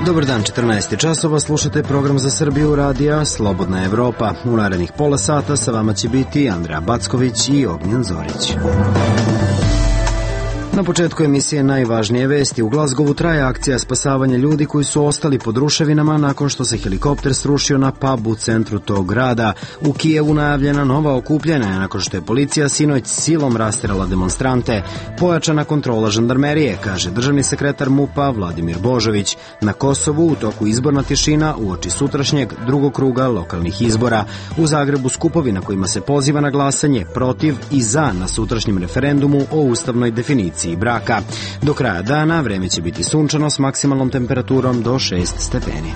Dobar dan, 14 časova, slušate program za Srbiju radija Slobodna Evropa. U narednih pola sata sa vama će biti Andreja Backović i Ognjen Zorić. Na početku emisije najvažnije vesti. U Glazgovu traje akcija spasavanja ljudi koji su ostali pod ruševinama nakon što se helikopter srušio na pub u centru tog grada. U Kijevu najavljena nova okupljanja nakon što je policija sinoć silom rasterala demonstrante. Pojačana kontrola žandarmerije, kaže državni sekretar MUP-a Vladimir Božović. Na Kosovu u toku izborna tišina uoči sutrašnjeg drugog kruga lokalnih izbora. U Zagrebu skupovi na kojima se poziva na glasanje protiv i za na sutrašnjem referendumu o ustavnoj definiciji braka. Do kraja dana vreme će biti sunčano s maksimalnom temperaturom do 6 stepeni.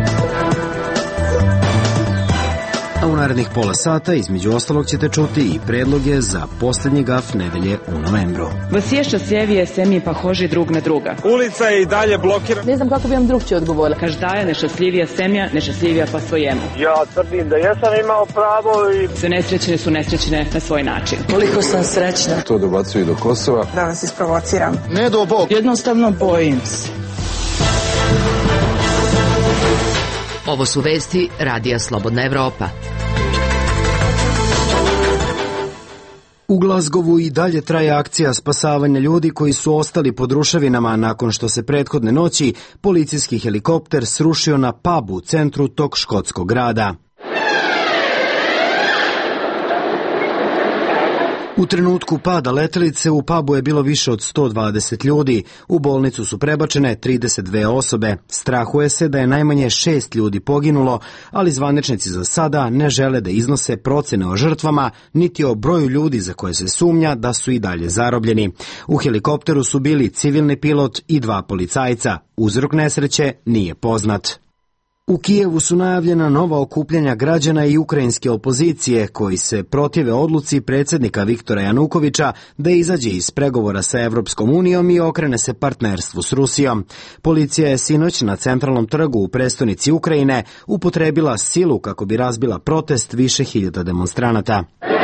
A u narednih pola sata između ostalog ćete čuti i predloge za posljednji gaf nedelje u novembru. V sješćasljevije semji pahoži drug na druga. Ulica je i dalje blokirana. Ne znam kako bi vam drugčije odgovorila. Každaja nešćasljivija semja, nešćasljivija pa svojemu. Ja tvrdim da jesam imao pravo i... Sve nesrećne su nesrećne na svoj način. Koliko sam srećna. To dobacuju do Kosova. Da vas isprovociram. Ne do Bog. Jednostavno bojim se. Ovo su vesti Radija Slobodna Evropa. U Glazgovu i dalje traje akcija spasavanja ljudi koji su ostali pod ruševinama nakon što se prethodne noći policijski helikopter srušio na pub u centru tog škotskog grada. U trenutku pada letelice u pubu je bilo više od 120 ljudi. U bolnicu su prebačene 32 osobe. Strahuje se da je najmanje 6 ljudi poginulo, ali zvaničnici za sada ne žele da iznose procene o žrtvama, niti o broju ljudi za koje se sumnja da su i dalje zarobljeni. U helikopteru su bili civilni pilot i 2 policajca. Uzrok nesreće nije poznat. U Kijevu su najavljena nova okupljanja građana i ukrajinske opozicije koji se protive odluci predsjednika Viktora Janukovića da izađe iz pregovora sa Evropskom unijom i okrene se partnerstvu s Rusijom. Policija je sinoć na centralnom trgu u prestonici Ukrajine upotrebila silu kako bi razbila protest više hiljada demonstranata.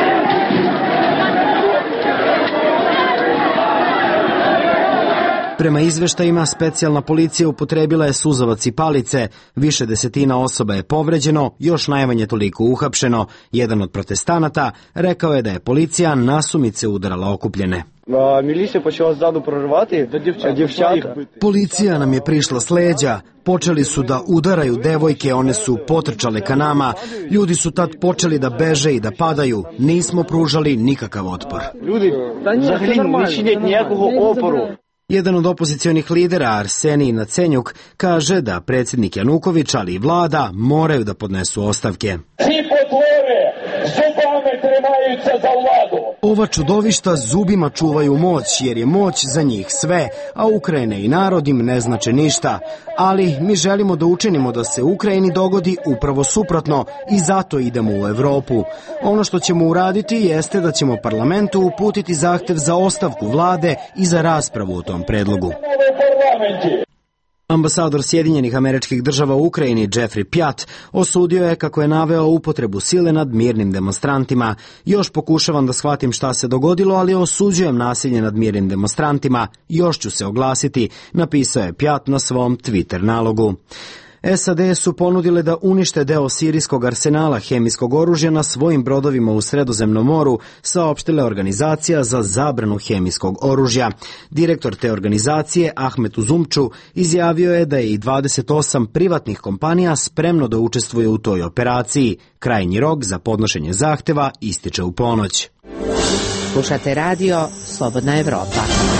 Prema izveštajima, specijalna policija upotrebila je suzavac i palice, više desetina osoba je povređeno, još najmanje toliko uhapšeno. Jedan od protestanata rekao je da je policija nasumice udarala okupljene. Milicija počela zadu proživati djevčata. Policija nam je prišla s leđa, počeli su da udaraju devojke, one su potrčale ka nama, ljudi su tad počeli da beže i da padaju, nismo pružali nikakav otpor. Ljudi, zahlinu, neće nijakog oporu. Jedan od opozicionih lidera, Arsenij Nacenjuk, kaže da predsjednik Januković, ali i vlada, moraju da podnesu ostavke. Ova čudovišta zubima čuvaju moć, jer je moć za njih sve, a Ukrajina i narod im ne znače ništa. Ali mi želimo da učinimo da se Ukrajini dogodi upravo suprotno i zato idemo u Evropu. Ono što ćemo uraditi jeste da ćemo parlamentu uputiti zahtev za ostavku vlade i za raspravu o tom predlogu. Ambasador Sjedinjenih Američkih Država u Ukrajini Jeffrey Pjat osudio je kako je naveo upotrebu sile nad mirnim demonstrantima. Još pokušavam da shvatim šta se dogodilo, ali osuđujem nasilje nad mirnim demonstrantima. Još ću se oglasiti, napisao je Pjat na svom Twitter nalogu. SAD su ponudile da unište deo sirijskog arsenala hemijskog oružja na svojim brodovima u Sredozemnom moru, saopštila je organizacija za zabranu hemijskog oružja. Direktor te organizacije, Ahmet Uzumču, izjavio je da je i 28 privatnih kompanija spremno da učestvuje u toj operaciji. Krajnji rok za podnošenje zahteva ističe u ponoć. Slušate radio Slobodna Evropa.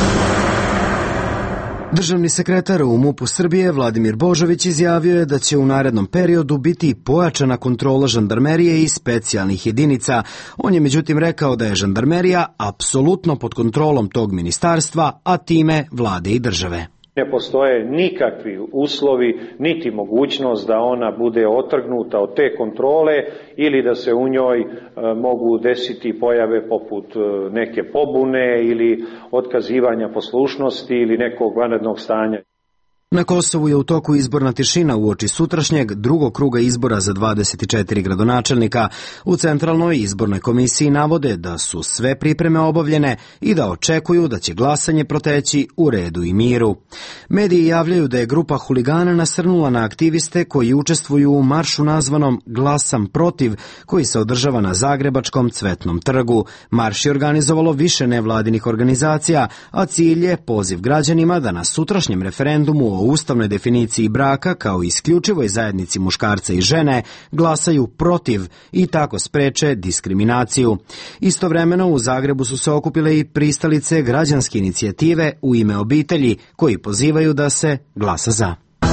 Državni sekretar u MUP-u Srbije Vladimir Božović izjavio je da će u narednom periodu biti pojačana kontrola žandarmerije i specijalnih jedinica. On je međutim rekao da je žandarmerija apsolutno pod kontrolom tog ministarstva, a time vlade i države. Ne postoje nikakvi uslovi, niti mogućnost da ona bude otrgnuta od te kontrole ili da se u njoj mogu desiti pojave poput neke pobune ili otkazivanja poslušnosti ili nekog vanrednog stanja. Na Kosovu je u toku izborna tišina uoči sutrašnjeg drugog kruga izbora za 24 gradonačelnika. U Centralnoj izbornoj komisiji navode da su sve pripreme obavljene i da očekuju da će glasanje proteći u redu i miru. Mediji javljaju da je grupa huligana nasrnula na aktiviste koji učestvuju u maršu nazvanom Glasam protiv, koji se održava na Zagrebačkom Cvetnom trgu. Marš je organizovalo više nevladinih organizacija, a cilj je poziv građanima da na sutrašnjem referendumu o ustavnoj definiciji braka kao isključivoj zajednici muškarca i žene glasaju protiv i tako spreče diskriminaciju. Istovremeno u Zagrebu su se okupile i pristalice građanske inicijative U ime obitelji, koji pozivaju da se glasa za.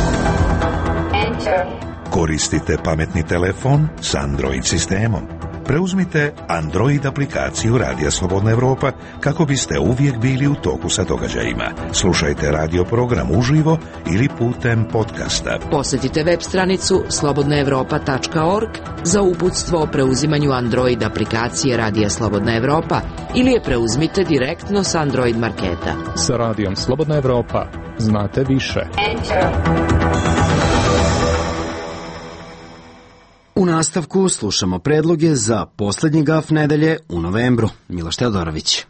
Koristite pametni telefon s Android sistemom. Preuzmite Android aplikaciju Radija Slobodna Evropa kako biste uvijek bili u toku sa događajima. Slušajte radio program uživo ili putem podcasta. Posjetite web stranicu slobodnaevropa.org za uputstvo o preuzimanju Android aplikacije Radija Slobodna Evropa ili je preuzmite direktno s Android marketa. Sa Radijom Slobodna Evropa znate više. U nastavku slušamo predloge za posljednji gaf nedelje u novembru. Miloš Teodorović.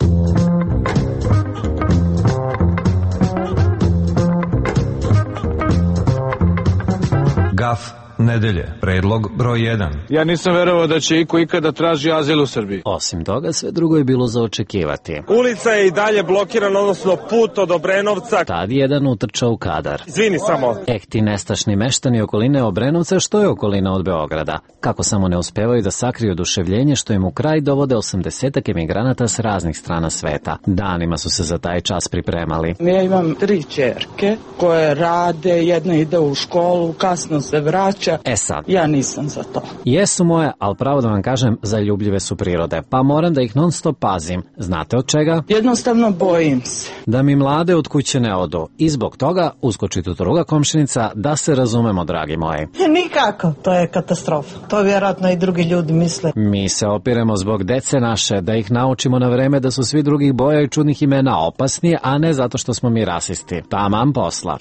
Gaf nedelje, predlog broj 1. Ja nisam verovao da će iko ikada traži azil u Srbiji. Osim toga, sve drugo je bilo za očekivati. Ulica je i dalje blokirana, odnosno put od Obrenovca. Tad jedan utrčao u kadar. Izvini samo. Ti nestašni meštani okoline Obrenovca, što je okolina od Beograda. Kako samo ne uspevaju da sakriju oduševljenje što im u kraj dovode 80 emigranata s raznih strana sveta. Danima su se za taj čas pripremali. Ja imam 3 ćerke koje rade, jedna ide u školu, kasno se vraća. Sad. Ja nisam za to. Jesu moje, ali pravo da vam kažem, zaljubljive su prirode, pa moram da ih non stop pazim. Znate od čega? Jednostavno bojim se. Da mi mlade od kuće ne odu. I zbog toga uskoči tu druga komšinica, da se razumemo, dragi moji. Nikako, to je katastrofa. To vjerojatno i drugi ljudi misle. Mi se opiremo zbog dece naše, da ih naučimo na vreme da su svi drugih boja i čudnih imena opasni, a ne zato što smo mi rasisti. Taman posla.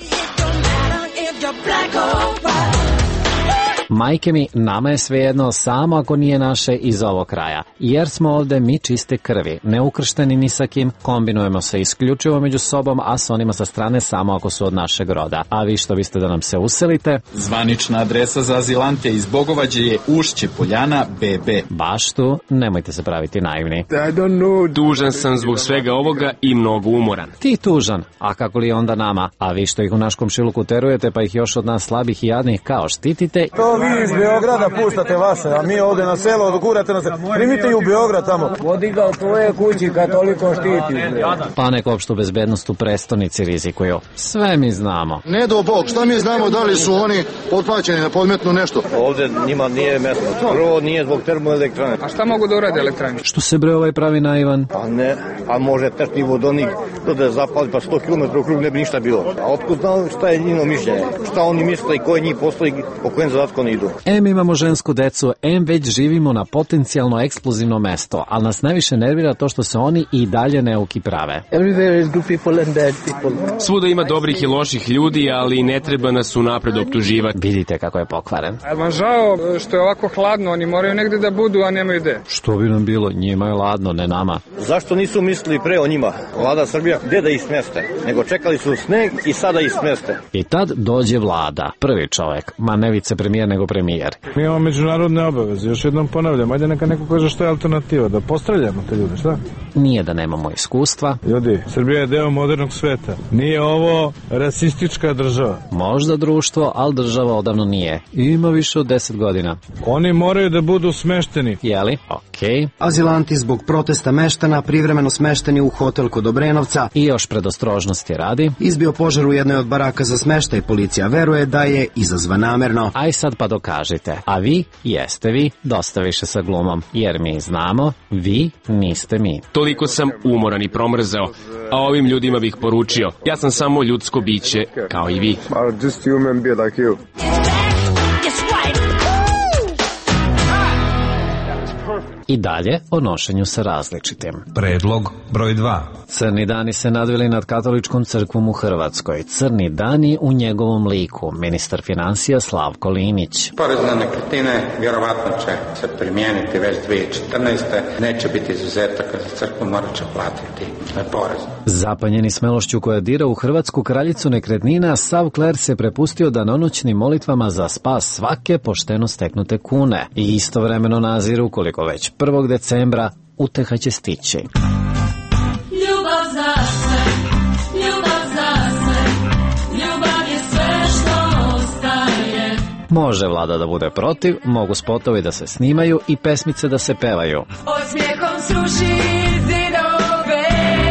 Majke mi, nama je svejedno samo ako nije naše iz ovog kraja, jer smo ovde mi čiste krvi, neukršteni ni sa kim, kombinujemo se isključivo među sobom, a s onima sa strane samo ako su od našeg roda. A vi što biste da nam se uselite? Zvanična adresa za azilante iz Bogovađe je Ušće Poljana BB. Baš tu, nemojte se praviti naivni. Tužan sam zbog svega ovoga i mnogo umoran. Ti tužan, a kako li onda nama? A vi što ih u naš komšiluku terujete, pa ih još od nas slabih i jadnih kao štitite? Vi iz Beograda puštate vaše, a mi ovde na selo odgurate na selo. Primite i u Beograd tamo. Vodi ga u tvoje kući kad toliko štiti. Pa nek opštu bezbednost u prestonici rizikuju. Sve mi znamo. Ne do Bog, šta mi znamo da li su oni potplaćeni da podmetnu nešto? Ovde njima nije mesto. Prvo nije zbog termoelektrane. A šta mogu da urade elektrane? Što se bre ovaj pravi naivan? Pa ne, a može tešni vodonik da zapali pa 100 km u krug ne bi ništa bilo. A otkud znao šta je njino mišljenje? Šta oni misle i koje njih postoji, po kojem zadatku oni idu? Imamo žensku decu, već živimo na potencijalno eksplozivno mesto, ali nas najviše nervira to što se oni i dalje neuki prave. Svuda ima dobrih i loših ljudi, ali ne treba nas unapred optuživati. Vidite kako je pokvaren. A vam žao što je ovako hladno, oni moraju negde da budu, a nemaju gde. Što bi nam bilo, njima je ladno, ne nama. Zašto nisu mislili pre o njima? Vlada Srbija, gde da ih smeste? Nego čekali su sneg i sada ih smeste. I tad dođe vlada, prvi čovek, ma ne vicepremijer nego premijer. Mi imamo međunarodne obaveze, još jednom ponavljam, ajde neka neko kaže što je alternativa, da postreljamo te ljude, šta? Nije da nemamo iskustva. Ljudi, Srbija je deo modernog sveta, nije ovo rasistička država. Možda društvo, ali država odavno nije. Ima više od 10 godina. Oni moraju da budu smešteni. Jeli? Okej. Azilanti zbog protesta meštana privremeno smešteni u hotel kod Obrenovca. I još predostrožnosti radi. Izbio požar u jednoj od baraka za smeštaj, policija veruje da je izazvan namerno. Aj sad pa dokažite. A vi, jeste vi, dosta više sa glumom. Jer mi znamo, vi niste mi. Toliko sam umoran i promrzao, a ovim ljudima bih poručio, ja sam samo ljudsko biće, kao i vi. I dalje o nošenju sa različitim. Predlog broj 2. Crni dani se nadvili nad katoličkom crkvom u Hrvatskoj. Crni dani u njegovom liku, ministar financija Slavko Linić. Porez na nekretnine vjerovatno će se primijeniti već 2014. Neće biti izuzetaka za crkvu, morat će platiti porez. Zapanjeni smelošću koja dira u hrvatsku kraljicu nekretnina, sav kler se prepustio danonoćnim molitvama za spas svake pošteno steknute kune i istovremeno naziru koliko već 1. decembra uteha će stići. Ljubav za sve, ljubav za sve, ljubav je sve što ostaje. Može vlada da bude protiv, mogu spotovi da se snimaju i pesmice da se pevaju. Osmijehom sruši zidove.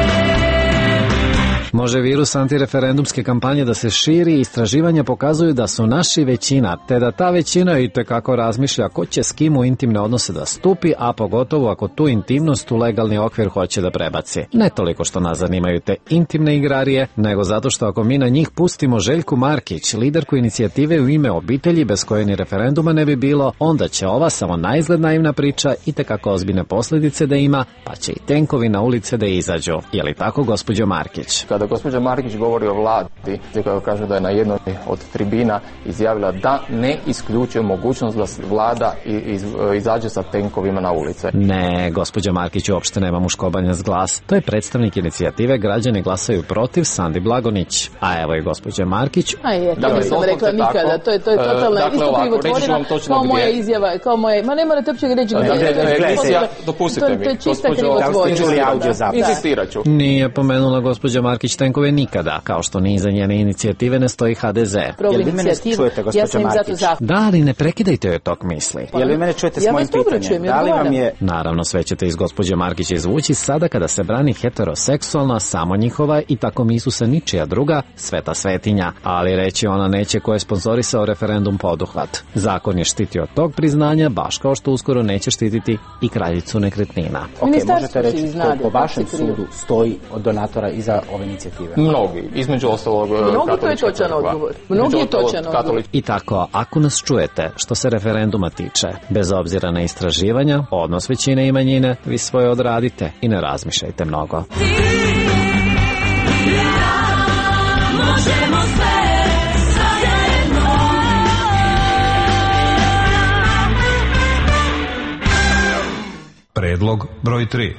Može virus antireferendumske kampanje da se širi i istraživanja pokazuju da su naši većina, te da ta većina itekako razmišlja ko će s kim u intimne odnose da stupi, a pogotovo ako tu intimnost u legalni okvir hoće da prebaci. Ne toliko što nas zanimaju te intimne igrarije, nego zato što ako mi na njih pustimo Željku Markić, liderku inicijative U ime obitelji bez koje ni referenduma ne bi bilo, onda će ova samo naizgled naivna priča itekako ozbiljne posljedice da ima, pa će i tenkovi na ulice da izađu. Je li tako, gospođo Markić? Kada gospođa Markić govori o vladi, kada kaže da je na jednoj od tribina izjavila da ne isključuje mogućnost da vlada izađe sa tenkovima na ulice. Ne, gospođa Markić uopšte nema muškobanjas glas. To je predstavnik inicijative Građani glasaju protiv, Sandi Blagonić. A evo i gospođa Markić. To nisam rekla nikada. To je totalna isto krivotvorena kao moja izjava. Ma ne morate uopće reći gdje. Dopustite mi. To je čista krivotvorena. Insistirat ću. Nije pomenula gospođa Markić tenkove nikada, kao što ni iza njene inicijative ne stoji HDZ. Problem inicijative, ja sam im zato zahvalna. Da, ali ne prekidajte joj tok misli. Jel vi mene čujete s mojim pitanjem? Da li vam je... Naravno, sve ćete iz gospođe Markić izvući sada kada se brani heteroseksualna, samo njihova i tako Isusa ničija druga, sveta svetinja. Ali reći ona neće ko je sponzorisao referendum poduhvat. Zakon je štitio tog priznanja, baš kao što uskoro neće štititi i kraljicu nekretnina. Možete reći ko po vašem sudu stoji od donatora iza ove inicijative? Mnogi, između ostalog mnogi, to je točan odgovor. Mnogi je točan odgovor. I tako, ako nas čujete što se referenduma tiče, bez obzira na istraživanja, odnos većine i manjine, vi svoje odradite i ne razmišljajte mnogo. Možemo sve, zajedno. Predlog broj 3.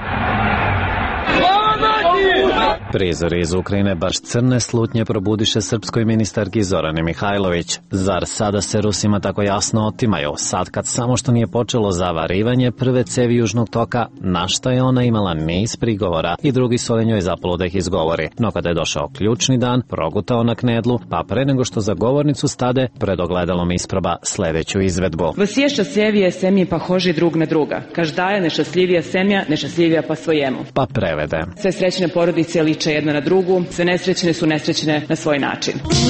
Prizori iz Ukrajine baš crne slutnje probudiše srpskoj ministarki Zorani Mihajlović. Zar sada se Rusima tako jasno otimaju? Sad kad samo što nije počelo zavarivanje prve cevi južnog toka, na šta je ona imala niz prigovora i drugi su njoj zapalo da ih izgovori. No kada je došao ključni dan, progutao na knedlu, pa pre nego što za govornicu stade, pred ogledalom isproba sledeću izvedbu. Во щасливije semji pahoži drug na druga. Každaja nešasljivija semja, nešasljivija pa svojemu. Pa prevede. Sve srećne porodice liče jedna na drugu, sve nesrećne su nesrećne na svoj način.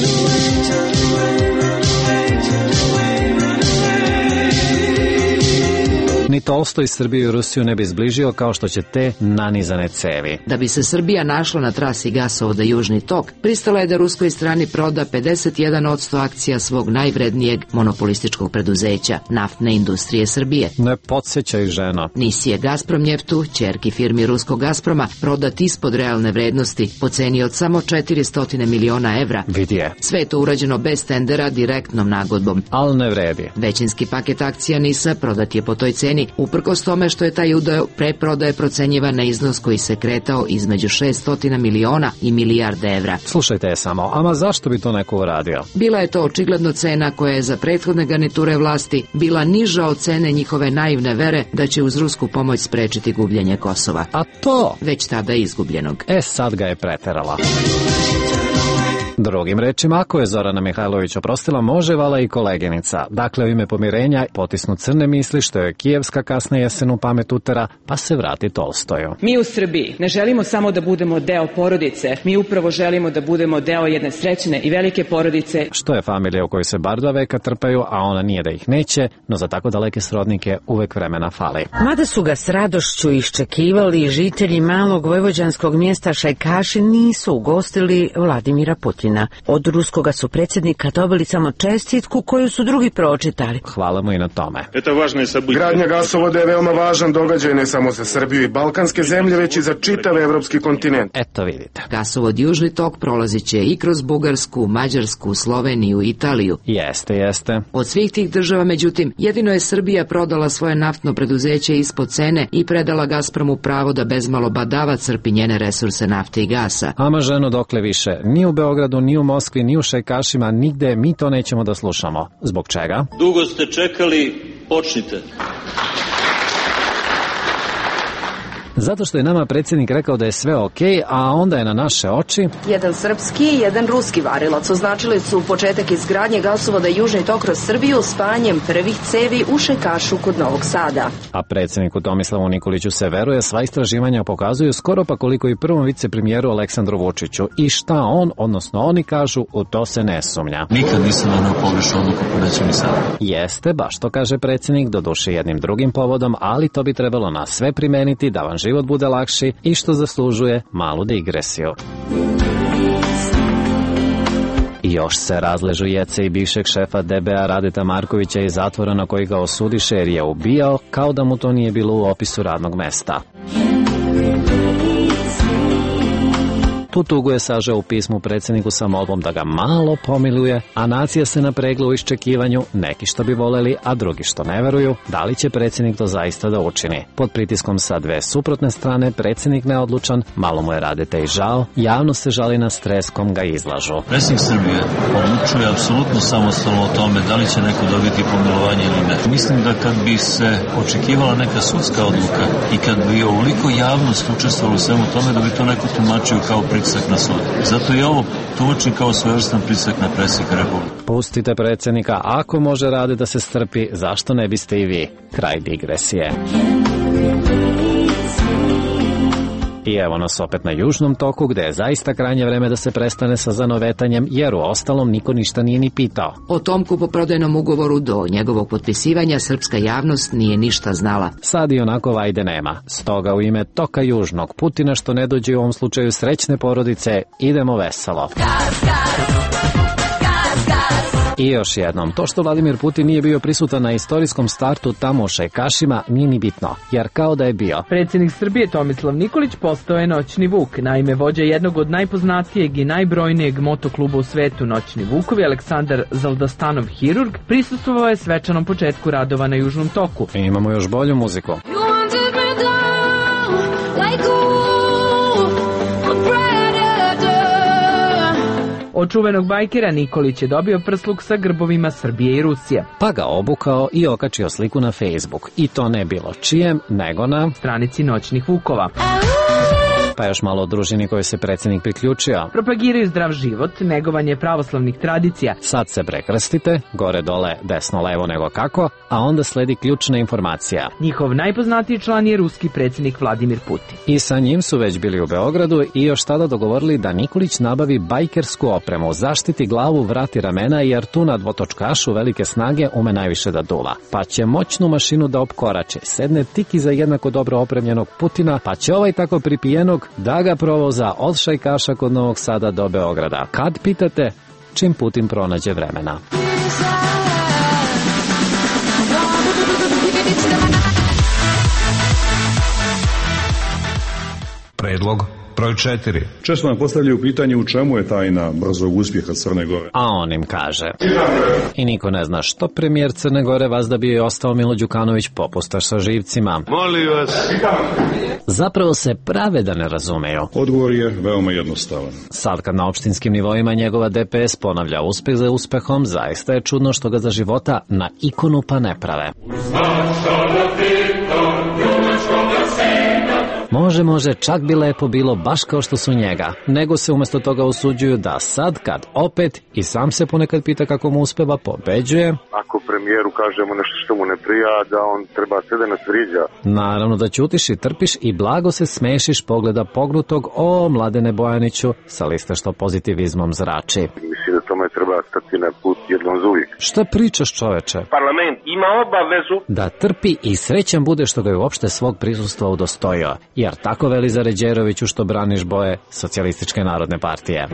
Ni Tolstoj Srbiju i Rusiju ne bi zbližio kao što će te nanizane cevi. Da bi se Srbija našla na trasi gasovoda Južni tok, pristala je da ruskoj strani proda 51% akcija svog najvrednijeg monopolističkog preduzeća, Naftne industrije Srbije. Ne podsjećaj, ženo. Nisi je Gazprom Njeftu, ćerki firmi ruskog Gazproma, prodat ispod realne vrednosti, po ceni od samo 400 miliona evra. Vidi je. Sve je to urađeno bez tendera, direktnom nagodbom. Al ne vredi. Većinski paket akcija NIS-a prodat je po toj ceni, uprkos tome što je taj udeo pre prodaje procenjivan na iznos koji se kretao između 600 miliona i milijarde evra. Slušajte je samo, ama zašto bi to neko uradio? Bila je to očigledno cena koja je za prethodne garniture vlasti bila niža od cene njihove naivne vere da će uz rusku pomoć sprečiti gubljenje Kosova. A to? Već tada izgubljenog. Sad ga je preterala. Drugim rečima, ako je Zorana Mihajlović oprostila, može vala i koleginica. Dakle, u ime pomirenja potisnu crne misli što je kijevska kasna jesen u pamet utera, pa se vrati Tolstoju. Mi u Srbiji ne želimo samo da budemo deo porodice, mi upravo želimo da budemo deo jedne srećne i velike porodice. Što je familija u kojoj se bar 2 veka trpaju, a ona nije da ih neće, no za tako daleke srodnike uvek vremena fali. Mada su ga s radošću iščekivali, žitelji malog vojvođanskog mjesta Šajkaši nisu ugostili Vladimira Putina. Putina. Od ruskoga su predsjednika dobili samo čestitku koju su drugi pročitali. Hvala mu i na tome. Gradnja gasovoda je veoma važan događaj ne samo za Srbiju i balkanske zemlje, već i za čitav evropski kontinent. Eto vidite. Gasovod Južni tok prolazit će i kroz Bugarsku, Mađarsku, Sloveniju, Italiju. Jeste. Od svih tih država, međutim, jedino je Srbija prodala svoje naftno preduzeće ispod cene i predala Gazpromu pravo da bezmalo badava crpi njene resurse nafte i gasa. Ama ženo, dokle više, ni u Beogradu, ni u Moskvi, ni u šajkašima, nigde mi to nećemo da slušamo. Zbog čega? Dugo ste čekali, počnite. Zato što je nama predsjednik rekao da je sve okej, a onda je na naše oči... Jedan srpski i jedan ruski varilac označili su početak izgradnje gasovoda Južni tok kroz Srbiju spajanjem prvih cevi u Šajkašu kod Novog Sada. A predsjedniku Tomislavu Nikoliću se veruje, sva istraživanja pokazuju skoro pa koliko i prvom vicepremijeru Aleksandru Vučiću. I šta on, odnosno oni kažu, u to se ne sumnja. Nikad nisam doneo pogrešnu odluku, pa neću ni sada. Jeste, baš to kaže predsjednik, doduše jednim drugim povodom, ali to bi trebalo na sve primeniti da vam život bude lakši i što zaslužuje malu digresiju. I još se razležu jece i bivšeg šefa DBA Radeta Markovića iz zatvora na koji ga osudiše jer je ubijao kao da mu to nije bilo u opisu radnog mesta. Tu tugu je sažao u pismu predsjedniku sa molbom da ga malo pomiluje, a nacija se napregla u iščekivanju, neki što bi voleli, a drugi što ne veruju, da li će predsjednik to zaista da učini. Pod pritiskom sa dve suprotne strane, predsjednik neodlučan, malo mu je Radeta i žao, javno se žali na stres kom ga izlažu. Predsjednik Srbije odlučuje apsolutno samostalno o tome da li će neko dobiti pomilovanje ili ne. Mislim da kad bi se očekivala neka sudska odluka i kad bi ovoliko javnost učestvovalo u svemu tome, da bi to neko tumačio kao pritisak na sud. Zato je ovo tumačim kao svojevrstan pritisak na predsjednika Republike. Pustite predsjednika, ako može Rade da se strpi, zašto ne biste i vi? Kraj digresije. I evo nas opet na Južnom toku, gde je zaista krajnje vreme da se prestane sa zanovetanjem, jer u ostalom niko ništa nije ni pitao. O tom kupoprodajnom ugovoru do njegovog potpisivanja srpska javnost nije ništa znala. Sad i onako vajde nema. Stoga u ime toka Južnog, Putina što ne dođe u ovom slučaju srećne porodice, idemo veselo. I još jednom, to što Vladimir Putin nije bio prisutan na istorijskom startu tamo u Šajkašima nije ni bitno, jer kao da je bio. Predsjednik Srbije Tomislav Nikolić postao je Noćni Vuk. Naime, vođa jednog od najpoznatijeg i najbrojnijeg motokluba u svetu Noćni Vukovi, Aleksandar Zaldastanov Hirurg, prisustvovao je svečanom početku radova na Južnom toku. I imamo još bolju muziku. Od čuvenog bajkera Nikolić je dobio prsluk sa grbovima Srbije i Rusije. Pa ga obukao i okačio sliku na Facebook. I to ne bilo čijem, nego na stranici Noćnih Vukova. Pa još malo o družini kojoj se predsjednik priključio. Propagiraju zdrav život, negovanje pravoslavnih tradicija. Sad se prekrstite, gore dole, desno levo nego kako, a onda sledi ključna informacija. Njihov najpoznatiji član je ruski predsjednik Vladimir Putin. I sa njim su već bili u Beogradu i još tada dogovorili da Nikolić nabavi bajkersku opremu, zaštiti glavu, vrat i ramena, jer tu na dvotočkašu velike snage ume najviše da duva. Pa će moćnu mašinu da opkorače, sedne tik iza jednako dobro opremljenog Putina, pa će ovaj tako pripijenog da ga provoza od Šajkaša kod Novog Sada do Beograda. Kad pitate, čim Putin pronađe vremena. Predlog broj 4. Često nam postavljaju pitanje u čemu je tajna brzog uspjeha Crne Gore. A on im kaže. I niko ne zna što premijer Crne Gore vas da bi je ostao Milo Đukanović popustaš sa živcima. Molim vas. Zapravo se prave da ne razumeju. Odgovor je veoma jednostavan. Sad kad na opštinskim nivoima njegova DPS ponavlja uspeh za uspehom, zaista je čudno što ga za života na ikonu pa ne prave. Može, čak bi lepo bilo baš kao što su njega, nego se umjesto toga usuđuju da sad kad opet, i sam se ponekad pita kako mu uspeva, pobeđuje. Ako premijeru kažemo nešto što mu ne prija, da on treba sve da nas vriđa. Naravno da ćutiš i trpiš i blago se smešiš pogleda pognutog o Mladene Bojaniću sa liste što pozitivizmom zrači. Mislim da tome treba stati na put jednom za uvijek. Šta pričaš, čoveče? Parlament ima obavezu da trpi i srećan bude što ga je uopšte svog prisustva udostojio, jer tako veli Zaređeroviću što braniš boje Socijalističke narodne partije.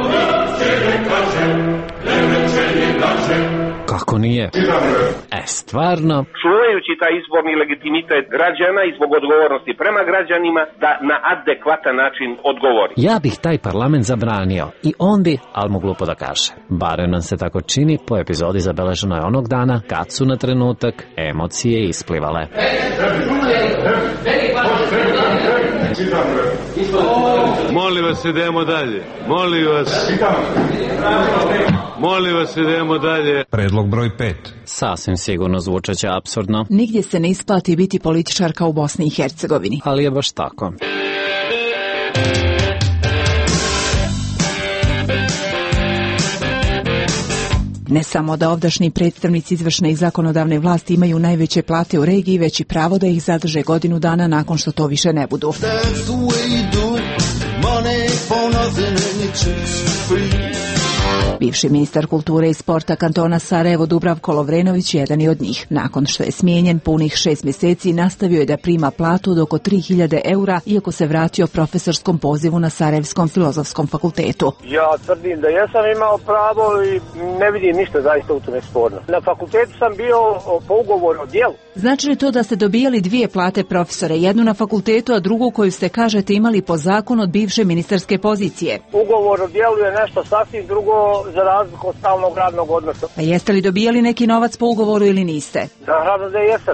Kako nije? Stvarno? Čuvajući taj izborni legitimitet građana i zbog odgovornosti prema građanima da na adekvatan način odgovori. Ja bih taj parlament zabranio i on bi, ali mu glupo da kaže. Barem nam se tako čini, po epizodi zabeleženo je onog dana kad su na trenutak emocije isplivale. Molim vas, idemo dalje. Molim vas, idemo dalje. Predlog broj 5. Sasvim sigurno zvučaće apsurdno. Nigdje se ne isplati biti političarka u Bosni i Hercegovini. Ali je baš tako. Ne samo da ovdašnji predstavnici izvršne i zakonodavne vlasti imaju najveće plate u regiji, već i pravo da ih zadrže godinu dana nakon što to više ne budu. Bivši ministar kulture i sporta kantona Sarajevo Dubravko Lovrenović jedan je od njih. Nakon što je smijenjen punih 6 mjeseci nastavio je da prima platu od oko 3000 eura, iako se vratio profesorskom pozivu na Sarajevskom filozofskom fakultetu. Ja tvrdim da jesam imao pravo i ne vidim ništa zaista u tome sporno. Na fakultetu sam bio po ugovoru o djelu. Znači li to da ste dobijali dvije plate profesore, jednu na fakultetu, a drugu koju ste, kažete, imali po zakonu od bivše ministarske pozicije? Ugovor o djelu je nešto sasvim drugo za razliku od stalnog radnog odnosa. A jeste li dobijali neki novac po ugovoru ili niste? Naravno da jesam.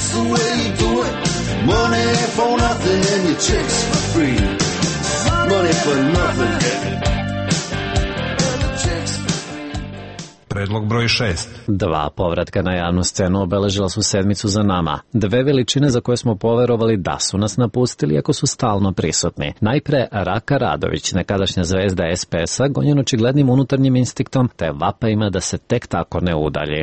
Predlog broj 6. 2 povratka na javnu scenu obeležila su sedmicu za nama. 2 veličine za koje smo poverovali da su nas napustili, ako su stalno prisutni. Najpre Raka Radović, nekadašnja zvezda SPS-a, gonjen očiglednim unutarnjim instinktom, te vapajima da se tek tako ne udalji.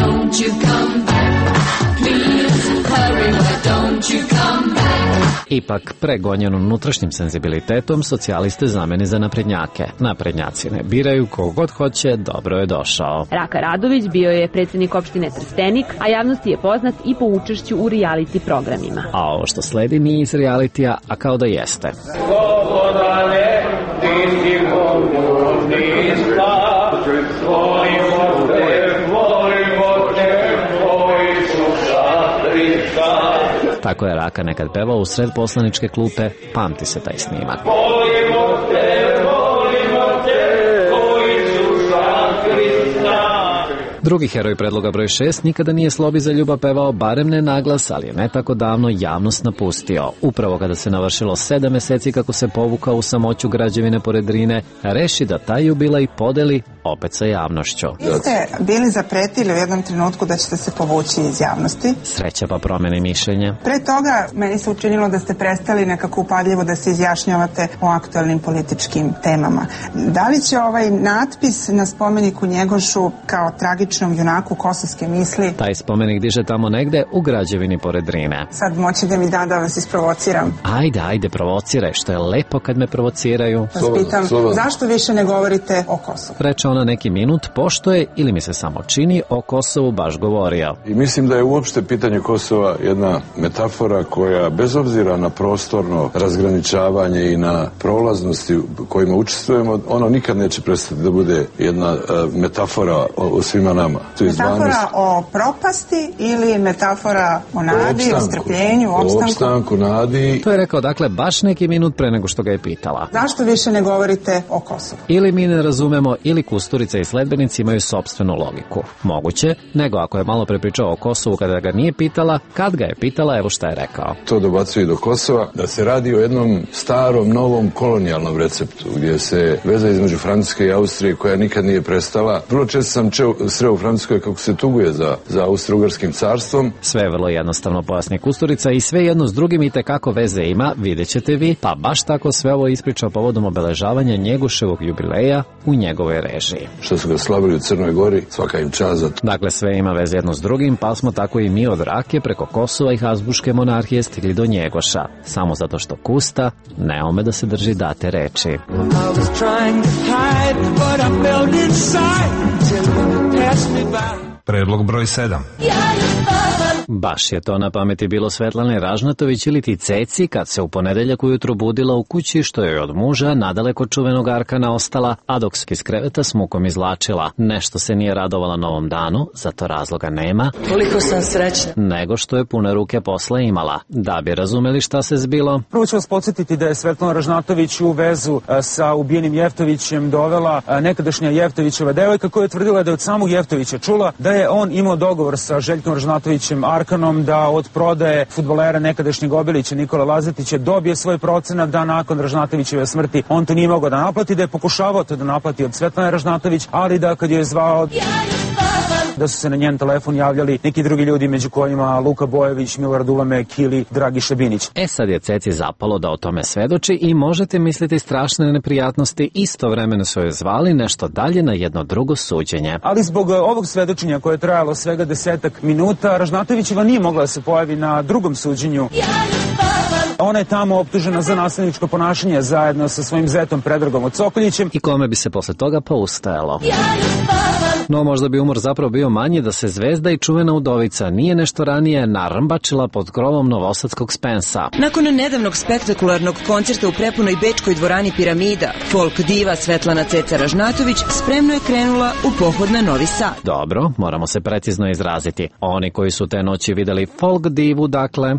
Ipak, pregonjen unutrašnjim senzibilitetom, socijaliste zameni za naprednjake. Naprednjaci ne biraju, kogod hoće, dobro je došao. Raka Radović bio je predsjednik opštine Trstenik, a javnosti je poznat i po učešću u reality programima. A ovo što sledi nije iz realitija, a kao da jeste. Slobodane, ti si mogućni spa, volimo te, tvoji su šatrica. Tako je Raka nekad pevao u sred poslaničke klupe, pamti se taj snimak. Volimo te, tvoji su šatrica. Drugi heroj predloga broj 6 nikada nije Slobi za ljubav pevao, barem ne naglas, ali je ne tako davno javnost napustio. Upravo kada se navršilo 7 meseci kako se povukao u samoću građevine pored Drine, reši da taj jubilej podeli opet sa javnošću. Vi ste bili zapretili u jednom trenutku da ćete se povući iz javnosti. Sreća pa promeni mišljenje. Pre toga meni se učinilo da ste prestali nekako upadljivo da se izjašnjavate o aktualnim političkim temama. Da li će ovaj natpis na spomeniku Njegošu kao tragičnom junaku kosovske misli... Taj spomenik diže tamo negde u građevini pored Drine. Sad moći da mi da vas isprovociram. Ajde, provociraj, što je lepo kad me provociraju. Vas pitam, zašto više ne govorite o Kosovu? Reče ona neki minut, pošto je, ili mi se samo čini, o Kosovu baš govorio. I mislim da je uopšte pitanje Kosova jedna metafora koja, bez obzira na prostorno razgraničavanje i na prolaznosti kojima učestvujemo, ono nikad neće prestati da bude jedna metafora o svima nama. Metafora o propasti ili metafora o nadi, o strpljenju, o opstanku, nadi. To je rekao, dakle, baš neki minut pre nego što ga je pitala. Zašto više ne govorite o Kosovu? Ili mi ne razumemo, ili Kusturica i sledbenici imaju sopstvenu logiku. Moguće, nego ako je malo prepričao o Kosovu kada ga nije pitala, kad ga je pitala, evo šta je rekao. To dobacuje do Kosova, da se radi o jednom starom, novom kolonijalnom receptu, gdje se veza između Francuske i Austrije, koja nikad nije prestala. Vrlo često sam sreo u Francuskoj kako se tuguje za Austro-Ugarskim carstvom. Sve je vrlo jednostavno, pojasni Kusturica, i sve jedno s drugim i tekako veze ima, vidjet ćete vi, pa baš tako sve ovo ispričao povodom obeležavanja Njegoševog jubileja u njegovoj režiji. Što su ga slavili u Crnoj Gori, svaka im čast za to. Dakle, sve ima veze jedno s drugim, pa smo tako i mi od Rake preko Kosova i Habsburške monarhije stigli do Njegoša, samo zato što Kusta ne ume da se drži date reči. Predlog broj 7. Baš je to na pameti bilo Svetlane Ražnatović ili ti Ceci kad se u ponedeljak ujutro budila u kući što je od muža nadaleko čuvenog Arkana ostala, a dok se iz kreveta s mukom izvlačila. Nešto se nije radovala novom danu, zato razloga nema. Koliko sam srećna. Nego što je pune ruke posla imala. Da bi razumeli šta se zbilo. Prvo ću vas podsjetiti da je Svetlana Ražnatović u vezu sa ubijenim Jeftovićem dovela nekadašnja Jeftovićeva devojka koja je tvrdila da je od samog Jeftovića čula da je on imao dogovor sa Željkom Ražnatovićem Arkanom da od prodaje fudbalera nekadašnjeg Obilića Nikola Lazetića dobije svoj procenat, da nakon Ražnatovićeve smrti on to nije mogao da naplati, da je pokušavao to da naplati od Svetlane Ražnatović, ali da kad je zvao da su se na njen telefon javljali neki drugi ljudi, među kojima Luka Bojević, Milorad Ulamek ili Dragi Šabinić. Sad je Ceci zapalo da o tome svedoči i možete misliti strašne neprijatnosti, istovremeno su joj zvali nešto dalje na jedno drugo suđenje. Ali zbog ovog svedočenja koje je trajalo svega 10 minuta, Ražnatovićeva nije mogla da se pojavi na drugom suđenju. Ona je tamo optužena za nasilničko ponašanje zajedno sa svojim zetom Predragom Odsokoljićem. I kome bi se posle toga poustajalo. No možda bi umor zapravo bio manji da se zvezda i čuvena udovica nije nešto ranije narmbačila pod krovom novosadskog Spensa. Nakon nedavnog spektakularnog koncerta u prepunoj bečkoj dvorani Piramida, folk diva Svetlana Ceca Ražnatović spremno je krenula u pohod na Novi Sad. Dobro, moramo se precizno izraziti. Oni koji su te noći videli folk divu, dakle...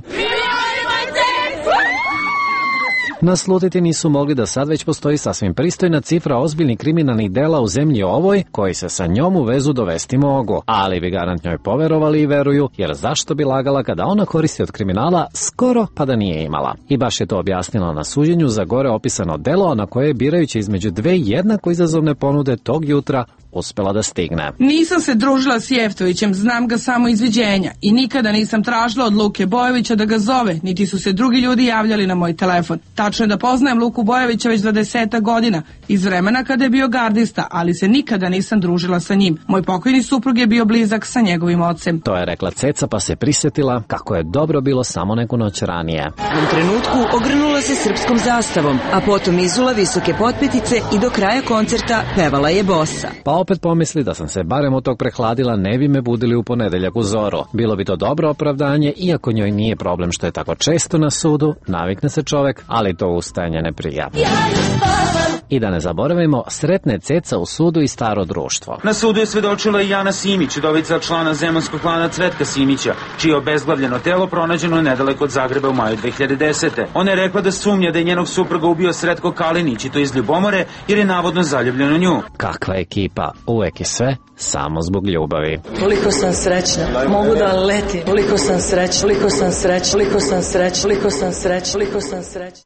naslutiti nisu mogli da sad već postoji sasvim pristojna cifra ozbiljnih kriminalnih dela u zemlji ovoj, koji se sa njom u vezu dovesti mogu. Ali bi garant njoj poverovali i veruju, jer zašto bi lagala kada ona koristi od kriminala skoro pa da nije imala. I baš je to objasnila na suđenju za gore opisano delo na koje je birajući između dve jednako izazovne ponude tog jutra uspela da stigne. Nisam se družila s Jeftovićem, znam ga samo iz viđenja i nikada nisam tražila od Luke Bojevića da ga zove, niti su se drugi ljudi javljali na moj telefon. Tačno je da poznajem Luku Bojevića već 20 godina, iz vremena kada je bio gardista, ali se nikada nisam družila sa njim. Moj pokojni suprug je bio blizak sa njegovim ocem. To je rekla Ceca pa se prisjetila kako je dobro bilo samo neku noć ranije. U tom trenutku ogrnula se srpskom zastavom, a potom izula visoke potpetice i do kraja koncerta pevala je bosa. Pa opet pomisli da sam se barem od tog prehladila, ne bi me budili u ponedeljak u zoru. Bilo bi to dobro opravdanje, iako njoj nije problem što je tako često na sudu, navikne se čovek, ali to ustajanje ne prija. I da ne zaboravimo, sretne Ceca u sudu i staro društvo. Na sudu je svedočila i Jana Simić, udovica člana zemunskog klana Cvetka Simića, čije obezglavljeno telo pronađeno nedaleko od Zagreba u maju 2010. Ona je rekla da sumnja da je njenog supruga ubio Sretko Kalinić i to iz ljubomore jer je navodno zaljubljen u nju. Kakva ekipa, uvek je sve samo zbog ljubavi. Koliko sam srećna, mogu da letim. Koliko sam srećna, koliko sam srećna, koliko sam srećna, koliko sam srećna, koliko sam srećna.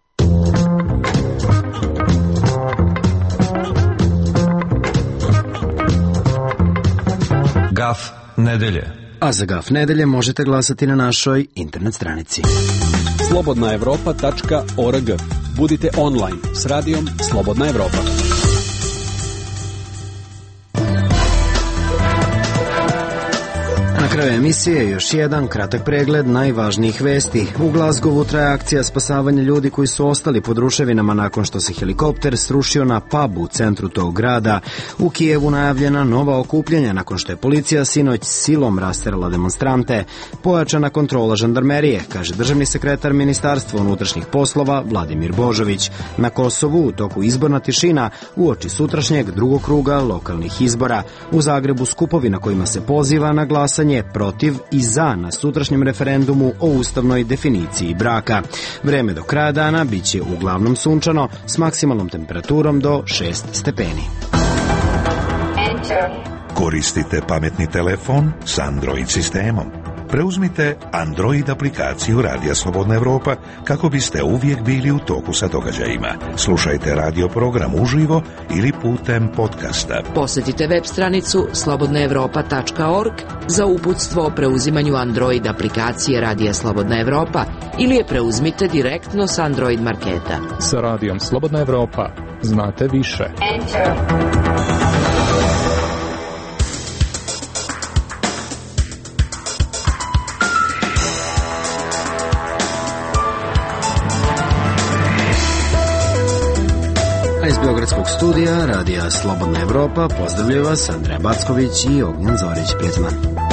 Gaf nedelje. A za Gaf nedelje možete glasati na našoj internet stranici. slobodnaevropa.org. Budite online s radijom Slobodna Evropa. Na kraju emisije još jedan kratak pregled najvažnijih vesti. U Glazgovu traje akcija spasavanja ljudi koji su ostali pod ruševinama nakon što se helikopter srušio na pub u centru tog grada. U Kijevu najavljena nova okupljanja nakon što je policija sinoć silom rasterala demonstrante. Pojačana kontrola žandarmerije, kaže državni sekretar Ministarstva unutrašnjih poslova Vladimir Božović. Na Kosovu u toku izborna tišina uoči sutrašnjeg drugog kruga lokalnih izbora. U Zagrebu skupovi na kojima se poziva na glasanje protiv i za na sutrašnjem referendumu o ustavnoj definiciji braka. Vreme do kraja dana biće uglavnom sunčano s maksimalnom temperaturom do 6 stepeni. Koristite pametni telefon s Android sistemom. Preuzmite Android aplikaciju Radija Slobodna Evropa kako biste uvijek bili u toku sa događajima. Slušajte radio program uživo ili putem podcasta. Posjetite web stranicu slobodnaevropa.org za uputstvo o preuzimanju Android aplikacije Radija Slobodna Evropa ili je preuzmite direktno s Android marketa. Sa Radijom Slobodna Evropa znate više. Iz Beogradskog studija Radija Slobodna Evropa pozdravljaju vas Andreja Backović i Ognjen Zorić-Pjetman.